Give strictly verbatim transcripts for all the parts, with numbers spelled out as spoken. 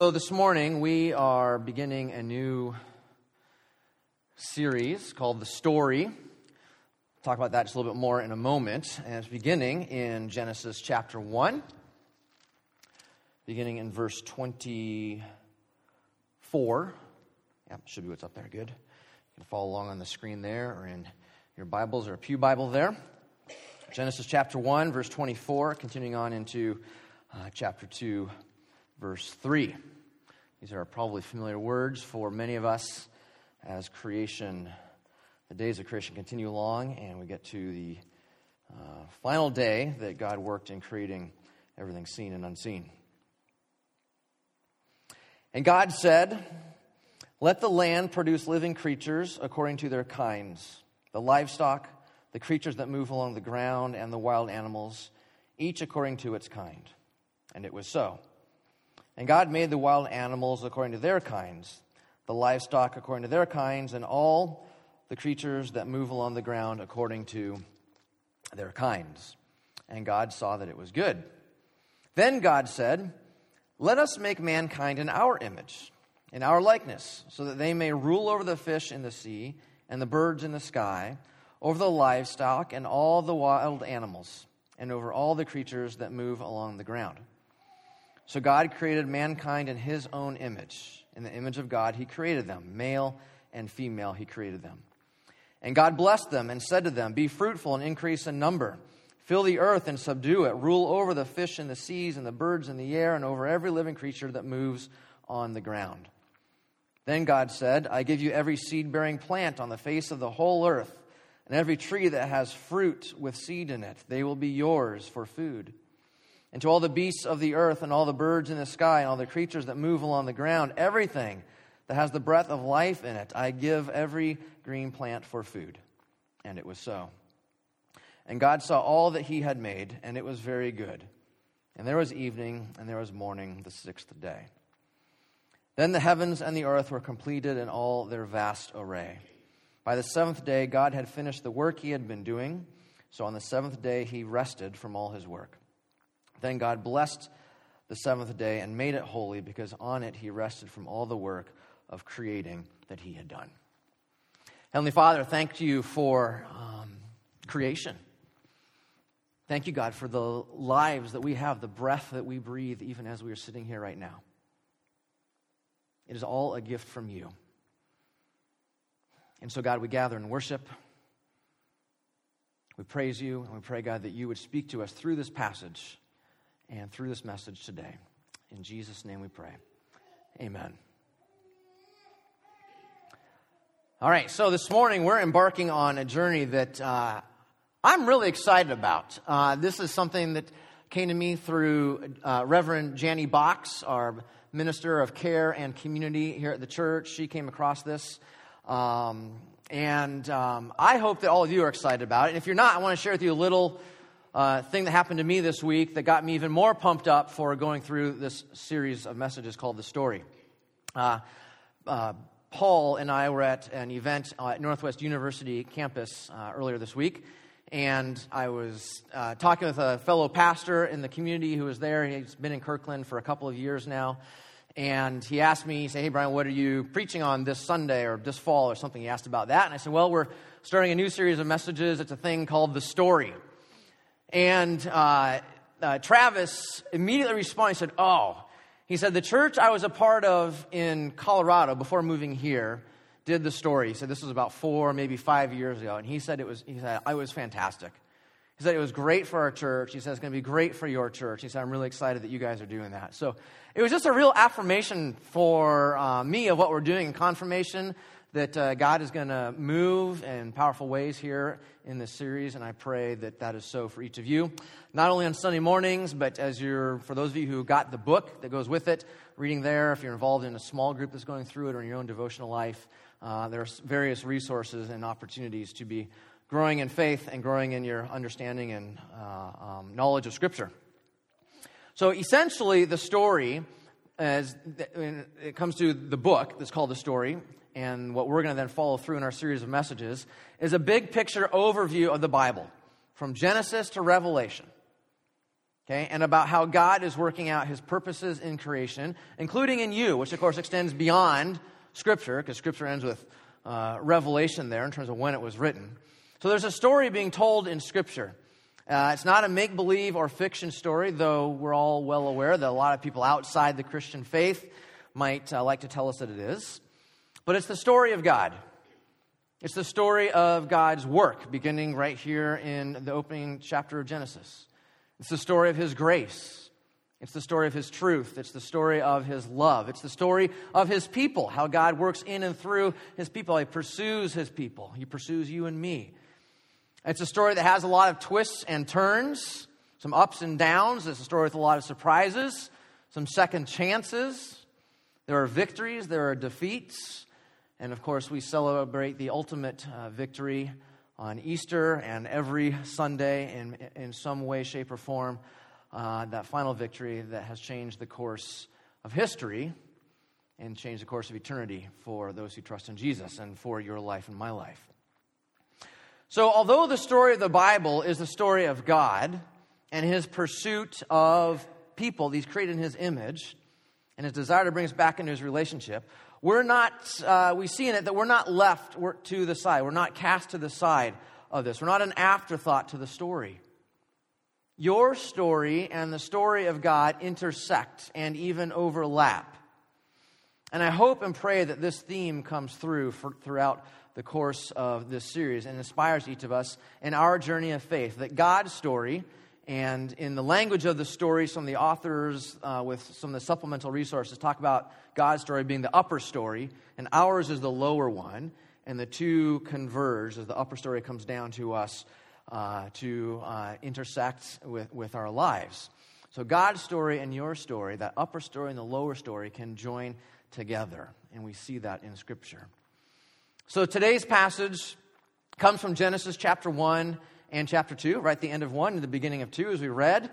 So this morning we are beginning a new series called The Story. We'll talk about that just a little bit more in a moment. And it's beginning in Genesis chapter one, beginning in verse twenty-four. Yeah, should be what's up there. Good. You can follow along on the screen there or in your Bibles or a pew Bible there. Genesis chapter one, verse twenty-four, continuing on into uh, chapter two, verse three. These are probably familiar words for many of us as creation, the days of creation continue along, and we get to the uh, final day that God worked in creating everything seen and unseen. And God said, "Let the land produce living creatures according to their kinds, the livestock, the creatures that move along the ground, and the wild animals, each according to its kind." And it was so. And God made the wild animals according to their kinds, the livestock according to their kinds, and all the creatures that move along the ground according to their kinds. And God saw that it was good. Then God said, "Let us make mankind in our image, in our likeness, so that they may rule over the fish in the sea and the birds in the sky, over the livestock and all the wild animals, and over all the creatures that move along the ground." So God created mankind in his own image. In the image of God, he created them. Male and female, he created them. And God blessed them and said to them, "Be fruitful and increase in number. Fill the earth and subdue it. Rule over the fish in the seas and the birds in the air and over every living creature that moves on the ground." Then God said, "I give you every seed-bearing plant on the face of the whole earth, and every tree that has fruit with seed in it. They will be yours for food. And to all the beasts of the earth and all the birds in the sky and all the creatures that move along the ground, everything that has the breath of life in it, I give every green plant for food." And it was so. And God saw all that he had made, and it was very good. And there was evening, and there was morning, the sixth day. Then the heavens and the earth were completed in all their vast array. By the seventh day, God had finished the work he had been doing. So on the seventh day, he rested from all his work. Then God blessed the seventh day and made it holy, because on it he rested from all the work of creating that he had done. Heavenly Father, thank you for um, creation. Thank you, God, for the lives that we have, the breath that we breathe, even as we are sitting here right now. It is all a gift from you. And so, God, we gather in worship. We praise you, and we pray, God, that you would speak to us through this passage and through this message today. In Jesus' name we pray. Amen. All right, so this morning we're embarking on a journey that uh, I'm really excited about. Uh, this is something that came to me through uh, Reverend Janie Box, our minister of care and community here at the church. She came across this. Um, and um, I hope that all of you are excited about it. And if you're not, I want to share with you a little uh, thing that happened to me this week that got me even more pumped up for going through this series of messages called The Story. Uh, uh, Paul and I were at an event at Northwest University campus uh, earlier this week. And I was uh, talking with a fellow pastor in the community who was there. He's been in Kirkland for a couple of years now. And he asked me, he said, "Hey, Brian, what are you preaching on this Sunday or this fall or something?" He asked about that. And I said, "Well, we're starting a new series of messages. It's a thing called The Story." And uh, uh, Travis immediately responded. He said, "Oh," he said, "the church I was a part of in Colorado before moving here did The Story." He said this was about four, maybe five years ago. And he said it was, he said, it was fantastic. He said it was great for our church. He said it's going to be great for your church. He said, "I'm really excited that you guys are doing that." So it was just a real affirmation for uh, me of what we're doing in confirmation, that uh, God is going to move in powerful ways here in this series, and I pray that that is so for each of you. Not only on Sunday mornings, but as you're, for those of you who got the book that goes with it, reading there, if you're involved in a small group that's going through it or in your own devotional life, uh, there's various resources and opportunities to be growing in faith and growing in your understanding and uh, um, knowledge of Scripture. So essentially, the story, as it comes to the book that's called The Story, and what we're going to then follow through in our series of messages, is a big picture overview of the Bible, from Genesis to Revelation. okay, and about how God is working out his purposes in creation, including in you, which of course extends beyond Scripture, because Scripture ends with uh, revelation there in terms of when it was written. So there's a story being told in Scripture. Uh, it's not a make-believe or fiction story, though we're all well aware that a lot of people outside the Christian faith might uh, like to tell us that it is. But it's the story of God. It's the story of God's work, beginning right here in the opening chapter of Genesis. It's the story of his grace. It's the story of his truth. It's the story of his love. It's the story of his people, how God works in and through his people. He pursues his people. He pursues you and me. It's a story that has a lot of twists and turns, some ups and downs. It's a story with a lot of surprises, some second chances. There are victories, there are defeats. And of course, we celebrate the ultimate uh, victory on Easter and every Sunday in, in some way, shape, or form. Uh, that final victory that has changed the course of history and changed the course of eternity for those who trust in Jesus and for your life and my life. So although the story of the Bible is the story of God and his pursuit of people, these created in his image, and his desire to bring us back into his relationship, we're not, uh, we see in it that we're not left to the side. We're not cast to the side of this. We're not an afterthought to the story. Your story and the story of God intersect and even overlap. And I hope and pray that this theme comes through for, throughout the course of this series and inspires each of us in our journey of faith. That God's story, and in the language of the story, some of the authors uh, with some of the supplemental resources talk about God's story being the upper story, and ours is the lower one, and the two converge as the upper story comes down to us uh, to uh, intersect with, with our lives. So God's story and your story, that upper story and the lower story, can join together, and we see that in Scripture. So today's passage comes from Genesis chapter one and chapter two, right at the end of one and the beginning of two, as we read.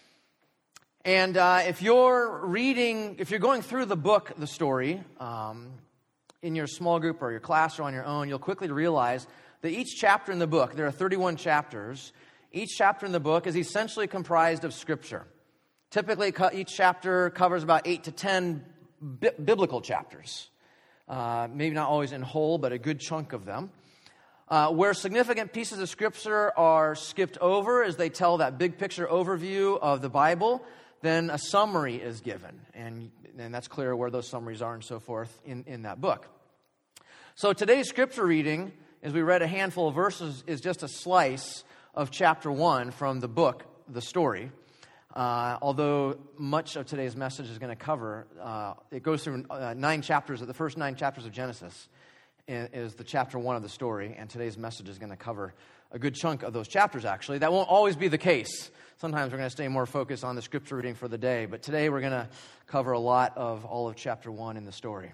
And uh, if you're reading, if you're going through the book, the story, um, in your small group or your class or on your own, you'll quickly realize that each chapter in the book, there are thirty-one chapters, each chapter in the book is essentially comprised of Scripture. Typically, each chapter covers about eight to ten bi- biblical chapters. Uh, maybe not always in whole, but a good chunk of them. Uh, where significant pieces of Scripture are skipped over as they tell that big picture overview of the Bible, then a summary is given. And, and that's clear where those summaries are and so forth in, in that book. So today's Scripture reading, as we read a handful of verses, is just a slice of chapter one from the book, the story. Uh, although much of today's message is going to cover, uh, it goes through uh, nine chapters, the first nine chapters of Genesis is the chapter one of the story, and today's message is going to cover a good chunk of those chapters, actually. That won't always be the case. Sometimes we're going to stay more focused on the Scripture reading for the day, but today we're going to cover a lot of all of chapter one in the story.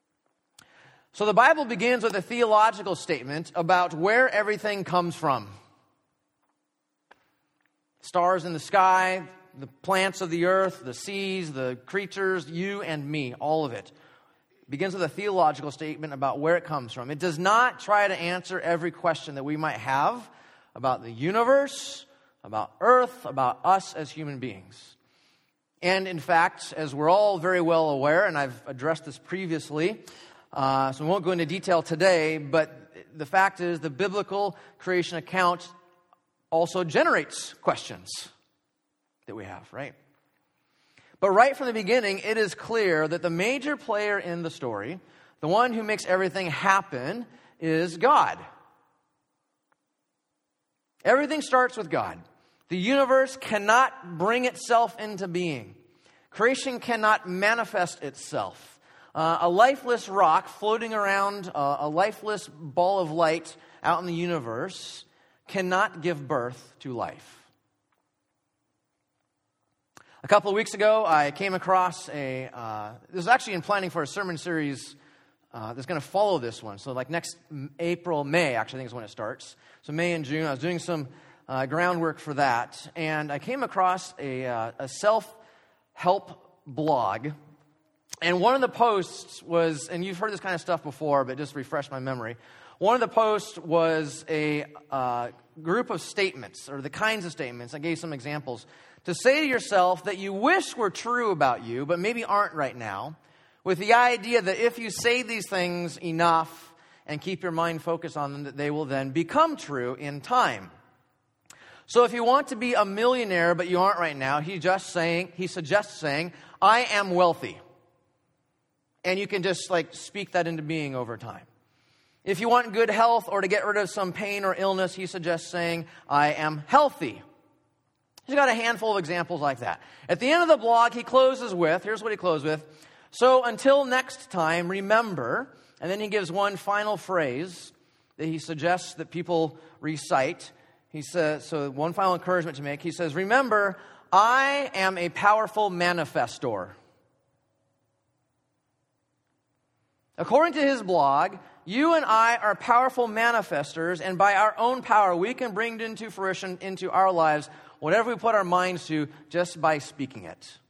So the Bible begins with a theological statement about where everything comes from. Stars in the sky, the plants of the earth, the seas, the creatures, you and me, all of it. It begins with a theological statement about where it comes from. It does not try to answer every question that we might have about the universe, about earth, about us as human beings. And in fact, as we're all very well aware, and I've addressed this previously, uh, so we won't go into detail today, but the fact is the biblical creation account also generates questions that we have, right? But right from the beginning, it is clear that the major player in the story, the one who makes everything happen, is God. Everything starts with God. The universe cannot bring itself into being. Creation cannot manifest itself. Uh, a lifeless rock floating around, uh, a lifeless ball of light out in the universe cannot give birth to life. A couple of weeks ago, I came across a, uh, this was actually in planning for a sermon series uh, that's going to follow this one. So like next April, May, actually I think is when it starts. So May and June, I was doing some uh, groundwork for that. And I came across a, uh, a self-help blog. And one of the posts was, and you've heard this kind of stuff before, but just refresh my memory. One of the posts was a uh, group of statements, or the kinds of statements. I gave some examples to say to yourself that you wish were true about you, but maybe aren't right now, with the idea that if you say these things enough and keep your mind focused on them, that they will then become true in time. So if you want to be a millionaire, but you aren't right now, he just saying, he suggests saying, I am wealthy. And you can just like speak that into being over time. If you want good health or to get rid of some pain or illness, he suggests saying, I am healthy. He's got a handful of examples like that. At the end of the blog, he closes with, here's what he closes with. So until next time, remember, and then he gives one final phrase that he suggests that people recite. He says, so one final encouragement to make. He says, remember, I am a powerful manifestor. According to his blog, you and I are powerful manifestors, and by our own power, we can bring into fruition into our lives whatever we put our minds to just by speaking it.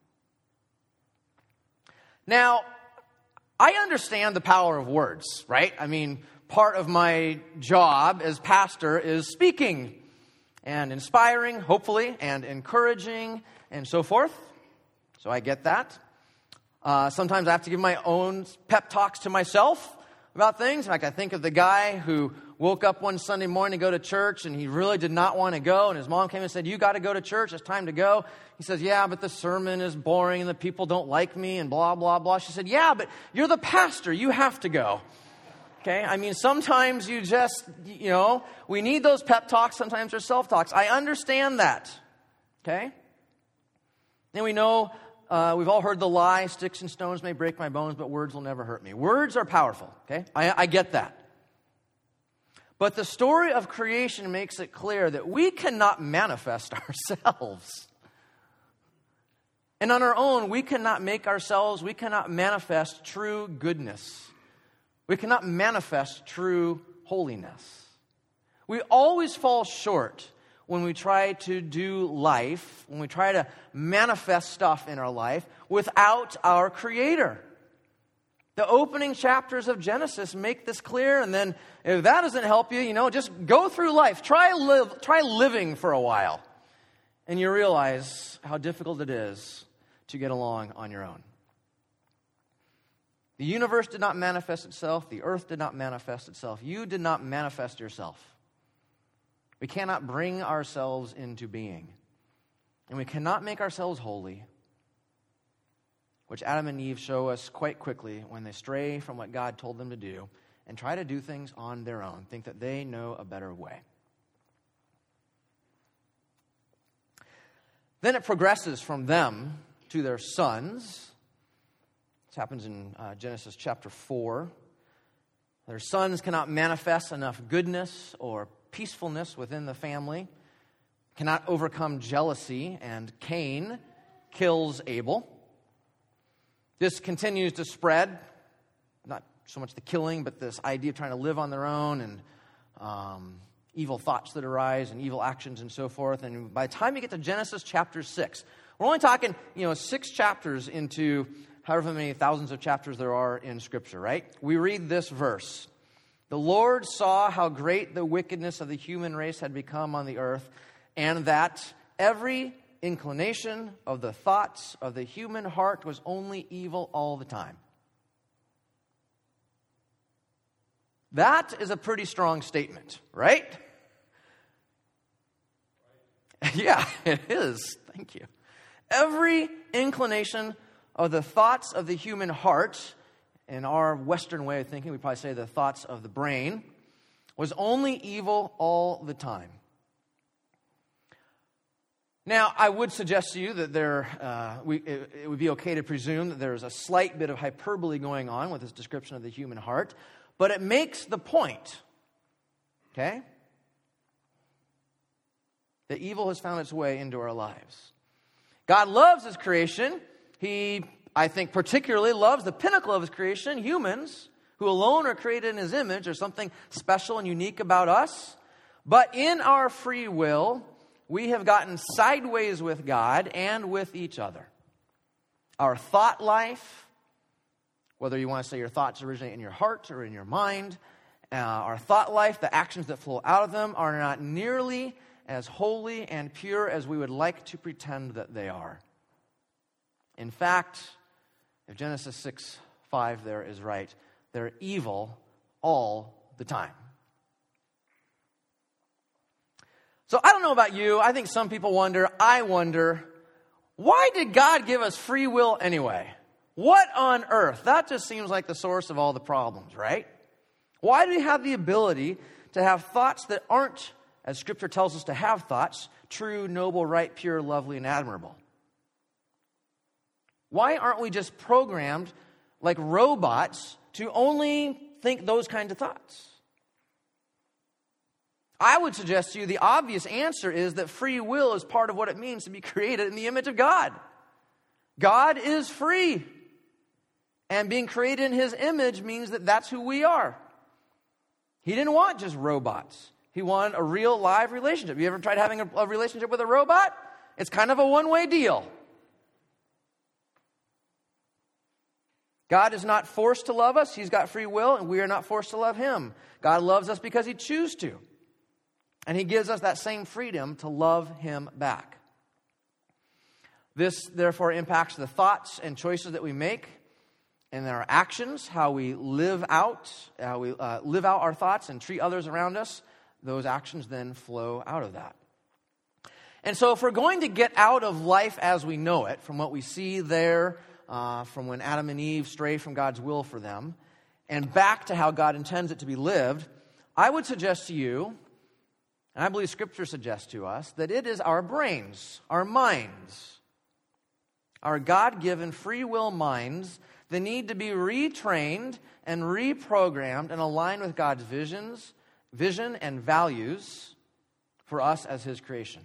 Now, I understand the power of words, right? I mean, part of my job as pastor is speaking and inspiring, hopefully, and encouraging, and so forth. So I get that. Uh, sometimes I have to give my own pep talks to myself about things. Like I think of the guy who woke up one Sunday morning to go to church, and he really did not want to go. And his mom came and said, you got to go to church. It's time to go. He says, yeah, but the sermon is boring, and the people don't like me, and blah, blah, blah. She said, yeah, but you're the pastor. You have to go. Okay? I mean, sometimes you just, you know, we need those pep talks. Sometimes they're self-talks. I understand that. Okay? And we know, uh, we've all heard the lie, sticks and stones may break my bones, but words will never hurt me. Words are powerful. Okay? I, I get that. But the story of creation makes it clear that we cannot manifest ourselves. And on our own, we cannot make ourselves, we cannot manifest true goodness. We cannot manifest true holiness. We always fall short when we try to do life, when we try to manifest stuff in our life without our Creator. The opening chapters of Genesis make this clear, and then if that doesn't help you, you know, just go through life. Try live, try living for a while, and you realize how difficult it is to get along on your own. The universe did not manifest itself. The earth did not manifest itself. You did not manifest yourself. We cannot bring ourselves into being, and we cannot make ourselves holy, which Adam and Eve show us quite quickly when they stray from what God told them to do and try to do things on their own, think that they know a better way. Then it progresses from them to their sons. This happens in uh, Genesis chapter four. Their sons cannot manifest enough goodness or peacefulness within the family, cannot overcome jealousy, and Cain kills Abel. This continues to spread, not so much the killing, but this idea of trying to live on their own and um, evil thoughts that arise and evil actions and so forth. And by the time you get to Genesis chapter six, we're only talking, you know, six chapters into however many thousands of chapters there are in Scripture, right? We read this verse. The Lord saw how great the wickedness of the human race had become on the earth, and that every inclination of the thoughts of the human heart was only evil all the time. That is a pretty strong statement, right? Yeah, it is. Thank you. Every inclination of the thoughts of the human heart, in our Western way of thinking, we probably say the thoughts of the brain, was only evil all the time. Now, I would suggest to you that there, uh, we, it, it would be okay to presume that there is a slight bit of hyperbole going on with this description of the human heart, but it makes the point, okay, that evil has found its way into our lives. God loves His creation. He, I think, particularly loves the pinnacle of His creation, humans, who alone are created in His image. There's something special and unique about us. But in our free will, we have gotten sideways with God and with each other. Our thought life, whether you want to say your thoughts originate in your heart or in your mind, uh, our thought life, the actions that flow out of them are not nearly as holy and pure as we would like to pretend that they are. In fact, if Genesis six five there is right, they're evil all the time. So I don't know about you. I think some people wonder, I wonder, why did God give us free will anyway? What on earth? That just seems like the source of all the problems, right? Why do we have the ability to have thoughts that aren't, as Scripture tells us to have thoughts, true, noble, right, pure, lovely, and admirable? Why aren't we just programmed like robots to only think those kinds of thoughts? I would suggest to you the obvious answer is that free will is part of what it means to be created in the image of God. God is free. And being created in His image means that that's who we are. He didn't want just robots. He wanted a real live relationship. You ever tried having a, a relationship with a robot? It's kind of a one-way deal. God is not forced to love us. He's got free will, and we are not forced to love Him. God loves us because He chooses to. And He gives us that same freedom to love Him back. This, therefore, impacts the thoughts and choices that we make and our actions, how we live out, how we uh, live out our thoughts and treat others around us. Those actions then flow out of that. And so if we're going to get out of life as we know it, from what we see there, uh, from when Adam and Eve stray from God's will for them, and back to how God intends it to be lived, I would suggest to you, and I believe Scripture suggests to us, that it is our brains, our minds, our God-given free will minds that need to be retrained and reprogrammed and aligned with God's visions, vision and values for us as His creation.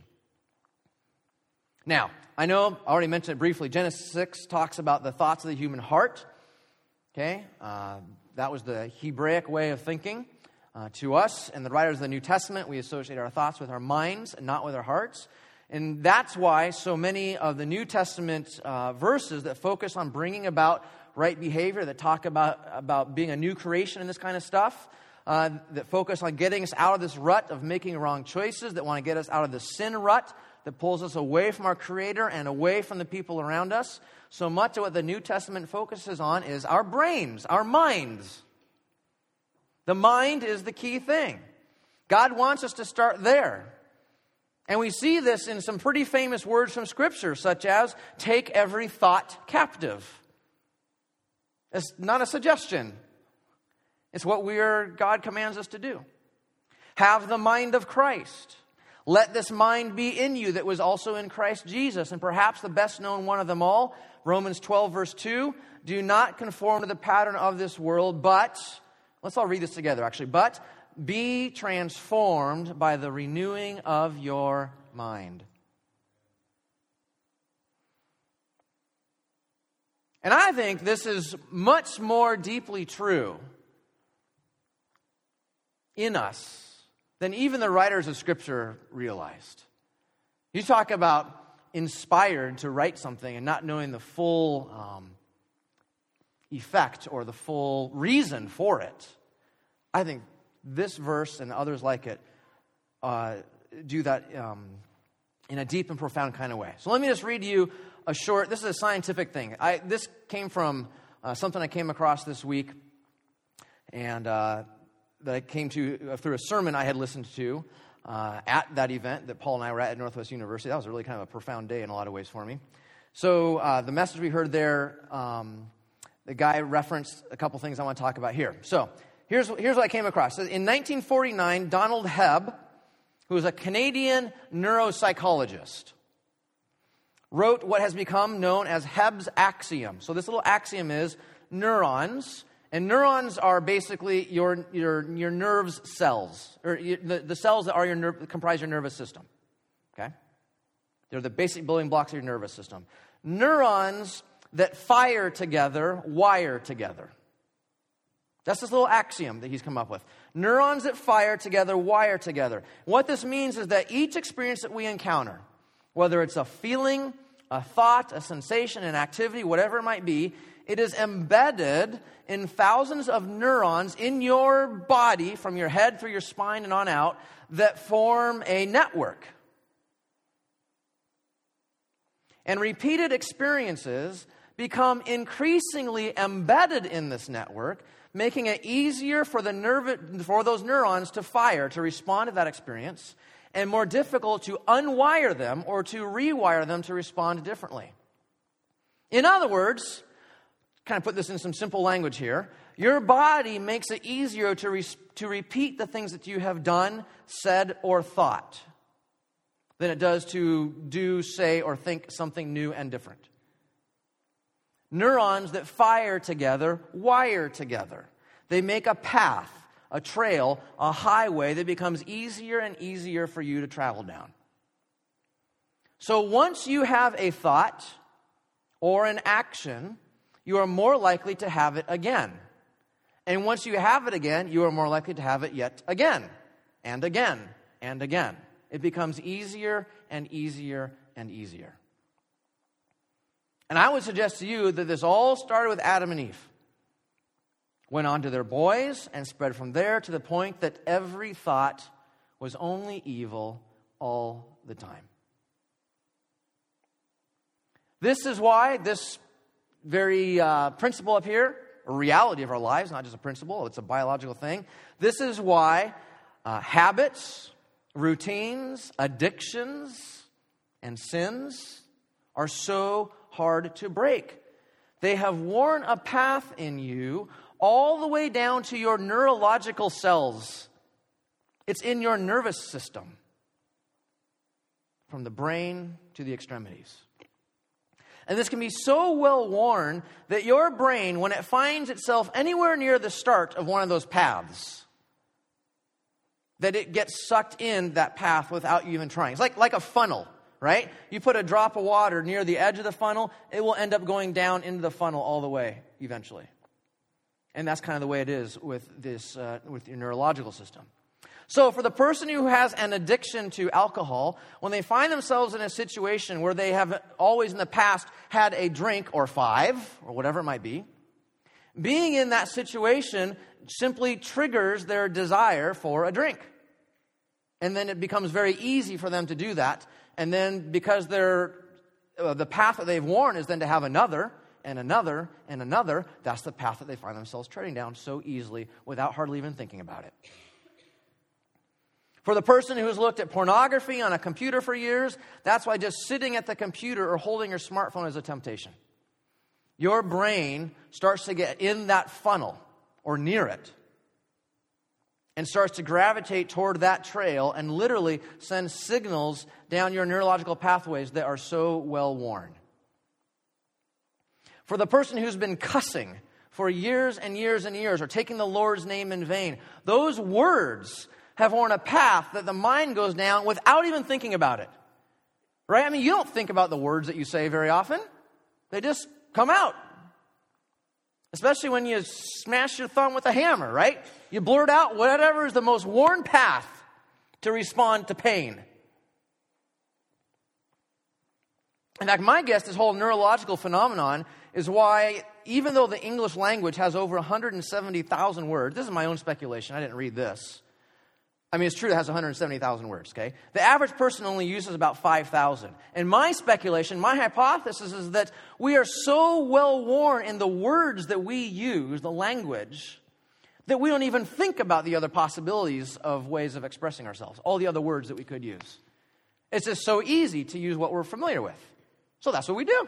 Now, I know I already mentioned it briefly. Genesis six talks about the thoughts of the human heart. Okay, uh, that was the Hebraic way of thinking. Uh, to us, and the writers of the New Testament, we associate our thoughts with our minds and not with our hearts. And that's why so many of the New Testament uh, verses that focus on bringing about right behavior, that talk about, about being a new creation and this kind of stuff, uh, that focus on getting us out of this rut of making wrong choices, that want to get us out of the sin rut that pulls us away from our Creator and away from the people around us. So much of what the New Testament focuses on is our brains, our minds. The mind is the key thing. God wants us to start there. And we see this in some pretty famous words from Scripture, such as, take every thought captive. It's not a suggestion. It's what we are, God commands us to do. Have the mind of Christ. Let this mind be in you that was also in Christ Jesus. And perhaps the best known one of them all, Romans twelve verse two, do not conform to the pattern of this world, but... Let's all read this together, actually. But be transformed by the renewing of your mind. And I think this is much more deeply true in us than even the writers of Scripture realized. You talk about inspired to write something and not knowing the full um, effect or the full reason for it. I think this verse and others like it uh, do that um, in a deep and profound kind of way. So let me just read you a short, this is a scientific thing. I, this came from uh, something I came across this week and uh, that I came to uh, through a sermon I had listened to uh, at that event that Paul and I were at at Northwest University. That was really kind of a profound day in a lot of ways for me. So uh, the message we heard there, um, the guy referenced a couple things I want to talk about here. So here's, here's what I came across. In nineteen forty-nine, Donald Hebb, who was a Canadian neuropsychologist, wrote what has become known as Hebb's axiom. So this little axiom is neurons, and neurons are basically your your your nerves cells, or the, the cells that are your nerve, comprise your nervous system. Okay, they're the basic building blocks of your nervous system. Neurons that fire together, wire together. That's this little axiom that he's come up with. Neurons that fire together, wire together. What this means is that each experience that we encounter, whether it's a feeling, a thought, a sensation, an activity, whatever it might be, it is embedded in thousands of neurons in your body, from your head through your spine and on out, that form a network. And repeated experiences become increasingly embedded in this network, making it easier for the nerve, for those neurons to fire, to respond to that experience, and more difficult to unwire them or to rewire them to respond differently. In other words, kind of put this in some simple language here, your body makes it easier to, re- to repeat the things that you have done, said, or thought than it does to do, say, or think something new and different. Neurons that fire together wire together. They make a path, a trail, a highway that becomes easier and easier for you to travel down. So once you have a thought or an action, you are more likely to have it again. And once you have it again, you are more likely to have it yet again, and again, and again. It becomes easier and easier and easier. And I would suggest to you that this all started with Adam and Eve. Went on to their boys and spread from there to the point that every thought was only evil all the time. This is why this very uh, principle up here, a reality of our lives, not just a principle, it's a biological thing. This is why uh, habits, routines, addictions, and sins are so hard to break. They have worn a path in you all the way down to your neurological cells. It's in your nervous system, from the brain to the extremities. And this can be so well worn that your brain, when it finds itself anywhere near the start of one of those paths, that it gets sucked in that path without you even trying. It's like, like a funnel, right? You put a drop of water near the edge of the funnel, it will end up going down into the funnel all the way eventually. And that's kind of the way it is with this, uh, with your neurological system. So for the person who has an addiction to alcohol, when they find themselves in a situation where they have always in the past had a drink or five, or whatever it might be, being in that situation simply triggers their desire for a drink. And then it becomes very easy for them to do that. And then because they're, uh, the path that they've worn is then to have another, and another, and another, that's the path that they find themselves treading down so easily without hardly even thinking about it. For the person who's looked at pornography on a computer for years, that's why just sitting at the computer or holding your smartphone is a temptation. Your brain starts to get in that funnel or near it and starts to gravitate toward that trail and literally send signals down your neurological pathways that are so well worn. For the person who's been cussing for years and years and years or taking the Lord's name in vain, those words have worn a path that the mind goes down without even thinking about it. Right? I mean, you don't think about the words that you say very often. They just come out. Especially when you smash your thumb with a hammer, right? You blurt out whatever is the most worn path to respond to pain. In fact, my guess, this whole neurological phenomenon is why, even though the English language has over one hundred seventy thousand words, this is my own speculation, I didn't read this. I mean, it's true it has one hundred seventy thousand words, okay? The average person only uses about five thousand. And my speculation, my hypothesis is that we are so well worn in the words that we use, the language, that we don't even think about the other possibilities of ways of expressing ourselves, all the other words that we could use. It's just so easy to use what we're familiar with. So that's what we do.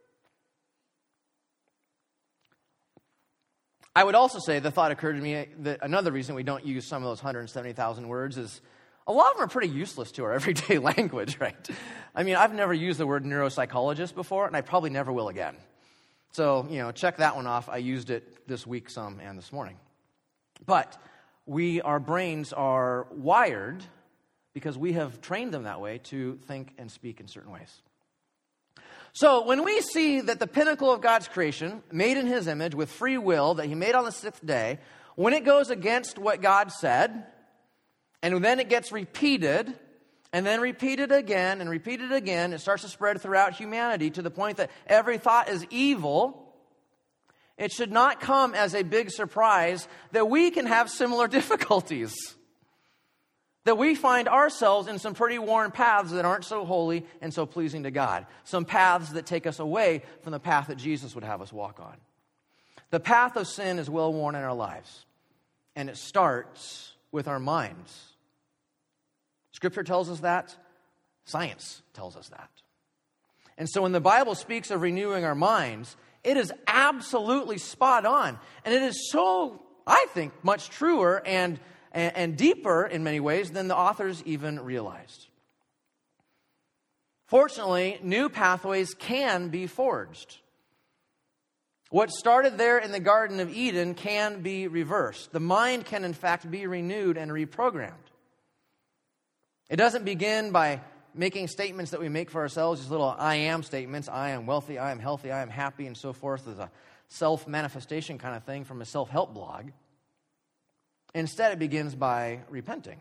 I would also say, the thought occurred to me that another reason we don't use some of those one hundred seventy thousand words is a lot of them are pretty useless to our everyday language, right? I mean, I've never used the word neuropsychologist before, and I probably never will again. So, you know, check that one off. I used it this week some and this morning. But we, our brains are wired because we have trained them that way to think and speak in certain ways. So when we see that the pinnacle of God's creation, made in His image with free will, that He made on the sixth day, when it goes against what God said, and then it gets repeated, and then repeated again, and repeated again, it starts to spread throughout humanity to the point that every thought is evil, it should not come as a big surprise that we can have similar difficulties. that we find ourselves in some pretty worn paths that aren't so holy and so pleasing to God. Some paths that take us away from the path that Jesus would have us walk on. The path of sin is well worn in our lives, and it starts with our minds. Scripture tells us that. Science tells us that. And so when the Bible speaks of renewing our minds, it is absolutely spot on. And it is so, I think, much truer and, and, and deeper in many ways than the authors even realized. Fortunately, new pathways can be forged. What started there in the Garden of Eden can be reversed. The mind can, in fact, be renewed and reprogrammed. It doesn't begin by making statements that we make for ourselves, just little I am statements. I am wealthy, I am healthy, I am happy, and so forth, as a self-manifestation kind of thing from a self-help blog. Instead, it begins by repenting.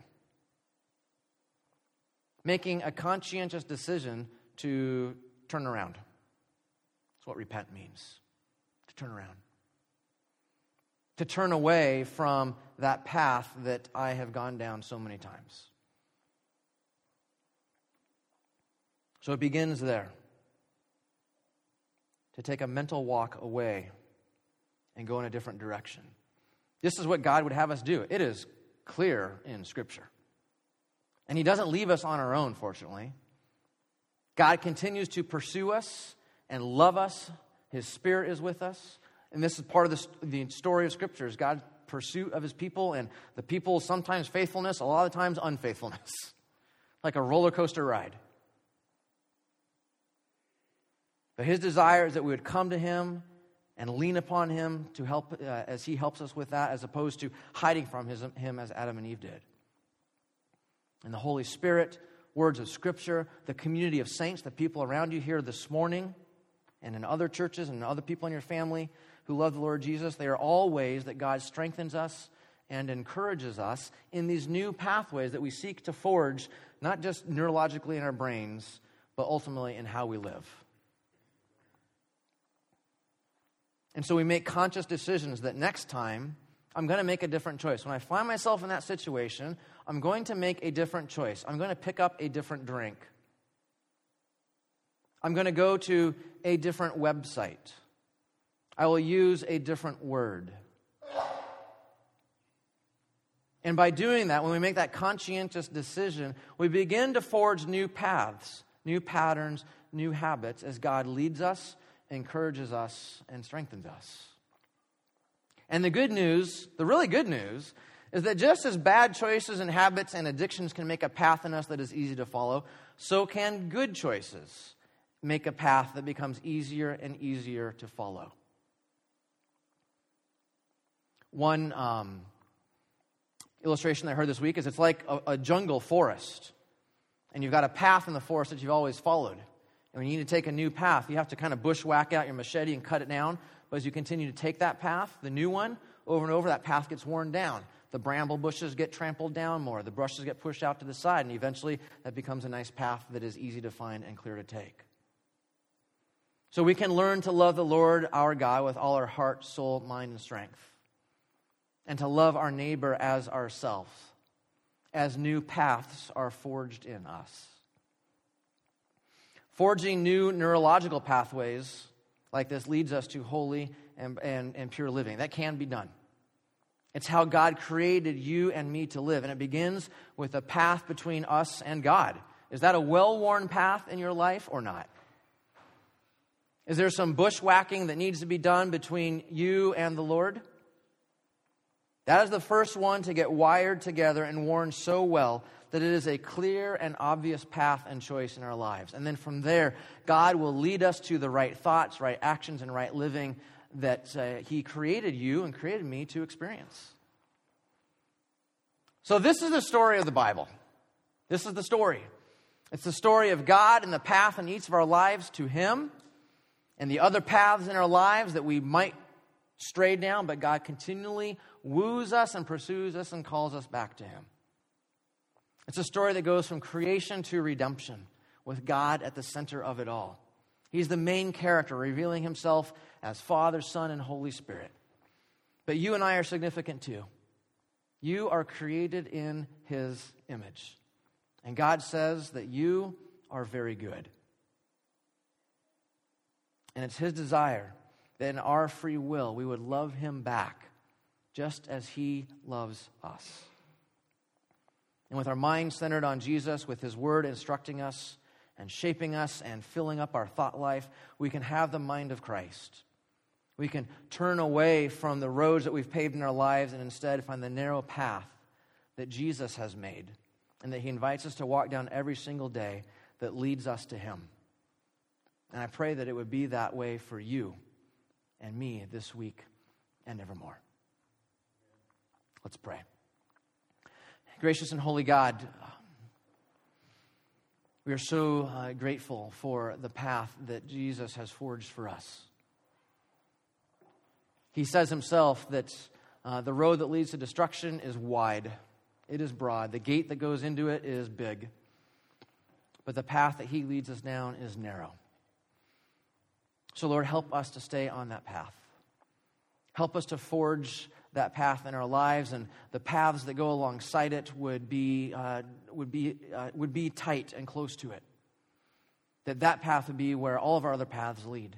Making a conscientious decision to turn around. That's what repent means. To turn around. To turn away from that path that I have gone down so many times. So it begins there. To take a mental walk away and go in a different direction. This is what God would have us do. It is clear in Scripture. And He doesn't leave us on our own, fortunately. God continues to pursue us and love us. His Spirit is with us. And this is part of the, the story of Scripture, is God's pursuit of His people, and the people's sometimes faithfulness, a lot of times unfaithfulness. Like a roller coaster ride. But His desire is that we would come to Him and lean upon Him to help uh, as He helps us with that, as opposed to hiding from his, Him as Adam and Eve did. And the Holy Spirit, words of Scripture, the community of saints, the people around you here this morning, and in other churches and other people in your family who love the Lord Jesus, they are all ways that God strengthens us and encourages us in these new pathways that we seek to forge, not just neurologically in our brains, but ultimately in how we live. And so we make conscious decisions that next time, I'm going to make a different choice. When I find myself in that situation, I'm going to make a different choice. I'm going to pick up a different drink. I'm going to go to a different website. I will use a different word. And by doing that, when we make that conscientious decision, we begin to forge new paths, new patterns, new habits as God leads us, encourages us, and strengthens us. And the good news, the really good news, is that just as bad choices and habits and addictions can make a path in us that is easy to follow, so can good choices make a path that becomes easier and easier to follow. One um, illustration I heard this week is it's like a, a jungle forest. And you've got a path in the forest that you've always followed. And when you need to take a new path, you have to kind of bushwhack out your machete and cut it down. But as you continue to take that path, the new one, over and over, that path gets worn down. The bramble bushes get trampled down more. The brushes get pushed out to the side. And eventually, that becomes a nice path that is easy to find and clear to take. So we can learn to love the Lord our God with all our heart, soul, mind, and strength. And to love our neighbor as ourselves, as new paths are forged in us. Forging new neurological pathways like this leads us to holy and, and, and pure living. That can be done. It's how God created you and me to live. And it begins with a path between us and God. Is that a well-worn path in your life or not? Is there some bushwhacking that needs to be done between you and the Lord? That is the first one to get wired together and worn so well that it is a clear and obvious path and choice in our lives. And then from there, God will lead us to the right thoughts, right actions, and right living that uh, He created you and created me to experience. So this is the story of the Bible. This is the story. It's the story of God and the path in each of our lives to Him, and the other paths in our lives that we might stray down, but God continually woos us and pursues us and calls us back to Him. It's a story that goes from creation to redemption, with God at the center of it all. He's the main character, revealing Himself as Father, Son, and Holy Spirit. But you and I are significant too. You are created in his image. And God says that you are very good. And it's his desire that in our free will we would love him back just as he loves us. And with our minds centered on Jesus, with his word instructing us and shaping us and filling up our thought life, we can have the mind of Christ. We can turn away from the roads that we've paved in our lives and instead find the narrow path that Jesus has made and that he invites us to walk down every single day that leads us to him. And I pray that it would be that way for you and me this week and evermore. Let's pray. Gracious and holy God, we are so uh, grateful for the path that Jesus has forged for us. He says himself that uh, the road that leads to destruction is wide. It is broad. The gate that goes into it is big. But the path that he leads us down is narrow. So, Lord, help us to stay on that path. Help us to forge that path in our lives, and the paths that go alongside it would be uh, would be uh, would be tight and close to it. That that path would be where all of our other paths lead.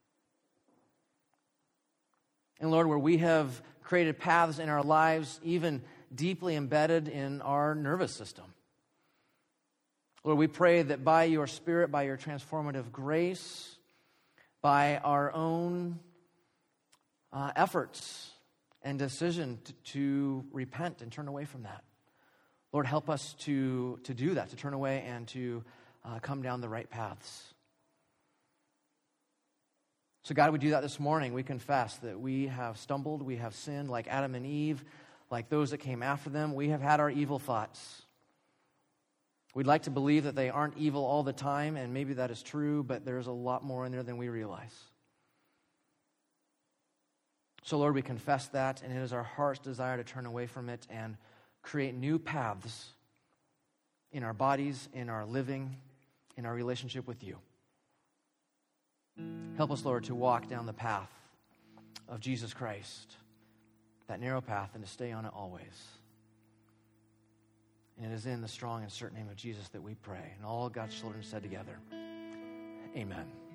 And Lord, where we have created paths in our lives, even deeply embedded in our nervous system, Lord, we pray that by your Spirit, by your transformative grace, by our own uh, efforts and decision to, to repent and turn away from that, Lord, help us to, to do that, to turn away and to uh, come down the right paths. So God, we do that this morning. We confess that we have stumbled, we have sinned like Adam and Eve, like those that came after them. We have had our evil thoughts. We'd like to believe that they aren't evil all the time, and maybe that is true, but there's a lot more in there than we realize. So Lord, we confess that, and it is our heart's desire to turn away from it and create new paths in our bodies, in our living, in our relationship with you. Help us, Lord, to walk down the path of Jesus Christ, that narrow path, and to stay on it always. And it is in the strong and certain name of Jesus that we pray. And all God's children said together, amen.